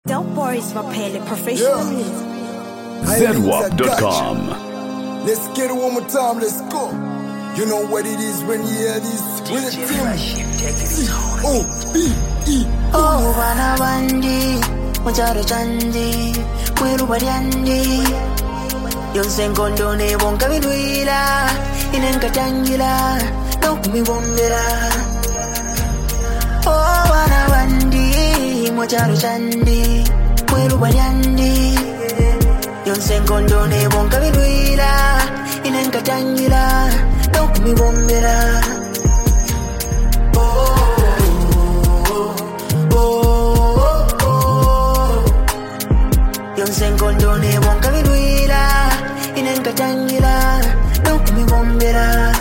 Don't worry, it's my pele professional music. ZWAP.com. Let's get it one more time, let's go. You know what it is when you hear this. When it's C-O-B-E. Oh, Wana Wandi, Mojaro Chandi, Mwiru Bariandi. Yonsen Kondone Wonka Vidwila, Inenka Tangila, Nokumi Wombera. Oh, Wana Wandi, Mojaro Chandi, Mwiru Bariandi. Yonsen Kondone Wonka Vidwila, Inenka Tangila, Nokumi Wombera. Kondone wonka vidwila inenka tangila nokumi bombera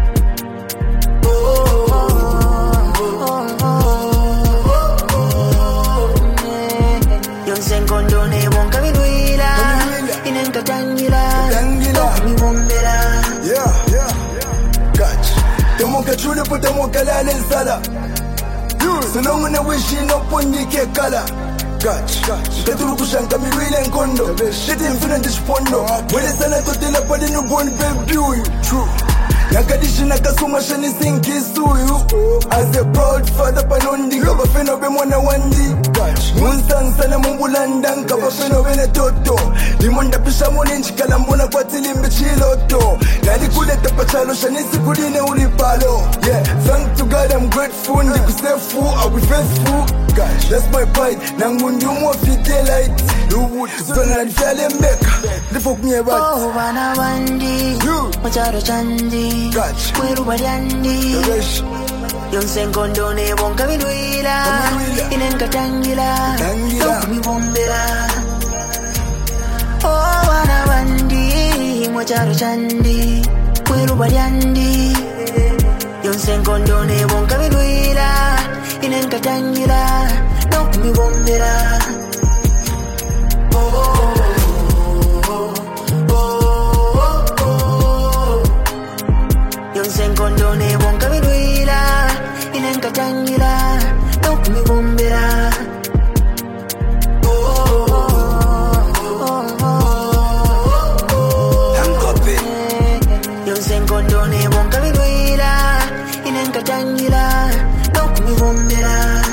Yonsen kondone wonka vidwila inenka tangila nokumi bombera Yeah Catch Temoka chule po temoka lale sala Sinongu na wishi no ponike kala Catch Tetulu kushanga milwile nkondo Shiti mfina ndishpondo Mwele sana totila pali nuboni baby True Nakadishi nakasuma shani sinki suyu As a proud father panondi Kaba feno be mwana wandi Munsan sana mumbulandan Kaba feno bene toto Limonda pisha moni nchikala mbona kwa tilimbe chiloto Nali kuleta pachalo shani sikuline ulipalo Yeah, thank to God I'm grateful Ndikusefu, I'll be faithful Gosh, that's my pride Nangundi umo fite light Zona nalifyale mbeka Lifok nye bat Oh, Wana Wandi Mojaro Chandi Mwiru Bariandi Yonsen Kondone wonka vidwila inenka tangila nokumi bombera Oh, Wana Wandi Mojaro Chandi Mwiru Bariandi Yonsen Kondone wonka vidwila inenka tangila nokumi bombera Yonsen kondone wonka vidwila inenka tangila nokumi bombera Yonsen kondone wonka vidwila inenka tangila nokumi bombera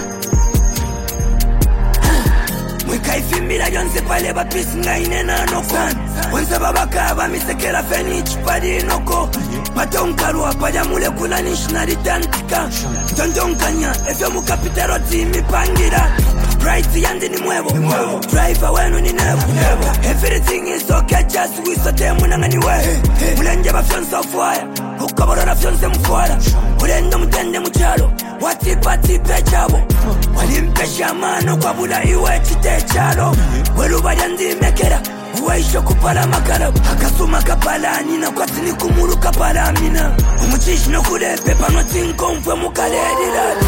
Mwikaifimila yonse pale bapisi ngainena noko Wense babaka bamisekela feni chupadi noko Patonkalwa paya mule kula nishinari tantika Tontonkanya efyo mukapitero timi pangira Right yandi ni mwevo Driver wenu ni nevo Everything is okay just wisote munanga ni we Mulenje ba fyonse ofwaya Ukaborora fyonse mfwara Ulendo mutende mchalo Watipati pechabo Walimpesha mano kwa bula iwe chite chalo Welu bayandi mekera Uwaisho kupala makala Akasuma kapala nina kwa tini kumuru kapala mina Umuchishi no kule pepa no tinko mfwe mukale edirat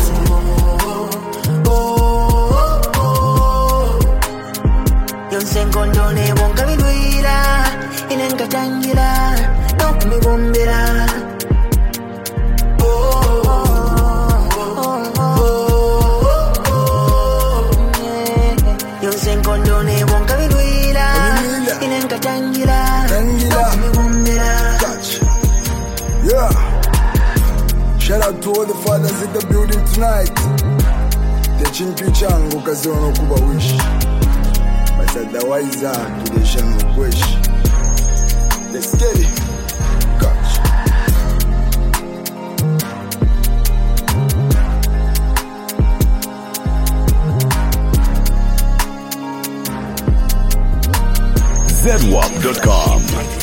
Yonsen kondone wonka vidwila inenka tangila nokumi bombera Yonsen kondone wonka vidwila inenka tangila nokumi bombera Yeah Shout out to all the fathers in the building tonight Techinki changu kaziona kuba wish But otherwise tudesha no wish Let's get it Catch ZWAP.com.